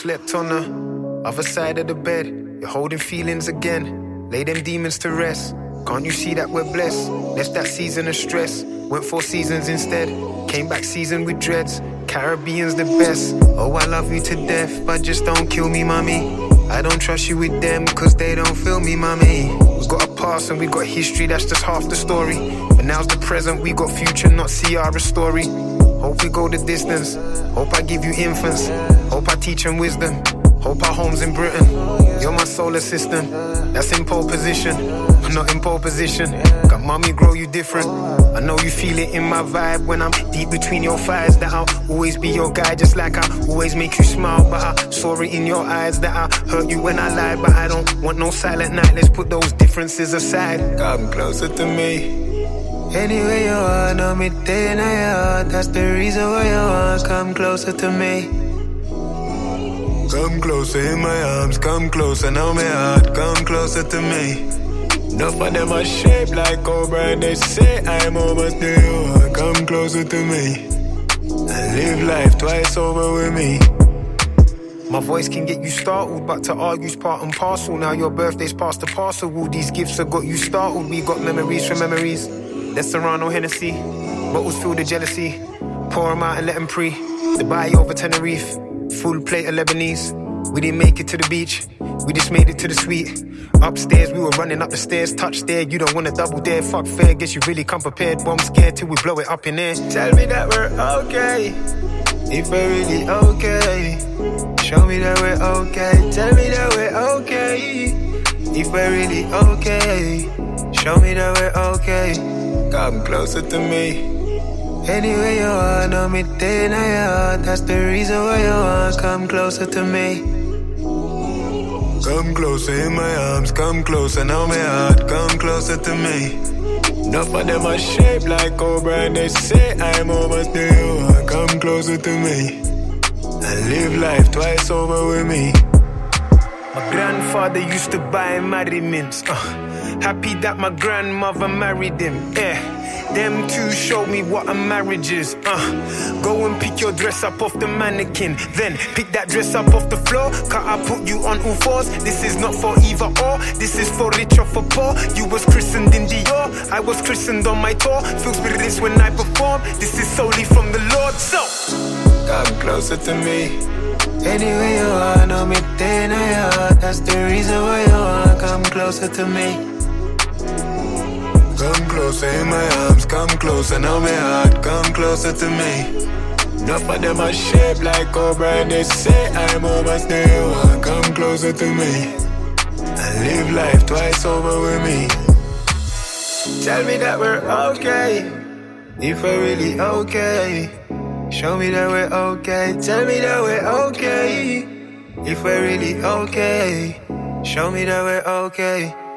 slept on the other side of the bed. You're holding feelings again. Lay them demons to rest. Can't you see that we're blessed? Left that season of stress. Went 4 seasons instead. Came back seasoned with dreads. Caribbean's the best. Oh, I love you to death, but just don't kill me, mommy. I don't trust you with them, cause they don't feel me, mommy. We got a past and we got history, that's just half the story. But now's the present, we got future, not Ciara story. Hope we go the distance. Hope I give you infants. Hope I teach them wisdom. Hope our home's in Britain. You're my solar system. That's in pole position. I'm not in pole position. Got mommy grow you different. I know you feel it in my vibe when I'm deep between your thighs. That I'll always be your guy, just like I always make you smile. But I saw it in your eyes that I hurt you when I lied. But I don't want no silent night. Let's put those differences aside. Come closer to me. Anyway you are, know me day and night. That's the reason why you want. Come closer to me. Come closer in my arms, come closer, now my heart, come closer to me. Enough of them are shaped like cobra and they say I'm almost there. Come closer to me and live life twice over with me. My voice can get you startled, but to argue's part and parcel. Now your birthday's past the parcel. All these gifts have got you startled. We got memories from memories. Let's Serrano Hennessy. Bottles filled with jealousy. Pour them out and let them pre. The body over Tenerife. Full plate of Lebanese. We didn't make it to the beach. We just made it to the suite. Upstairs, we were running up the stairs. Touch there, you don't want to double dare. Fuck fair, guess you really come prepared. Bomb scared till we blow it up in air. Tell me that we're okay. If we're really okay. Show me that we're okay. Tell me that we're okay. If we're really okay. Show me that we're okay. Come closer to me. Anyway you are, know me day and night. That's the reason why you want. Come closer to me. Come closer in my arms, come closer, now my heart, come closer to me. Enough of them are shaped like cobra and they say I'm almost there. Come closer to me and live life twice over with me. My grandfather used to buy Mary mints. Happy that my grandmother married him. Them two showed me what a marriage is. Go and pick your dress up off the mannequin. Then pick that dress up off the floor. Cause I put you on all fours. This is not for either or. This is for rich or for poor. You was christened in Dior. I was christened on my tour. Feel spirits when I perform. This is solely from the Lord. So come closer to me. Anyway you are, know me day and night. That's the reason why you want. Come closer to me. Come closer in my arms, come closer, now my heart, come closer to me. Enough of them are shaped like cobra and they say I'm almost there. Come closer to me and live life twice over with me. Tell me that we're okay. If we're really okay. Show me that we're okay. Tell me that we're okay. If we're really okay. Show me that we're okay.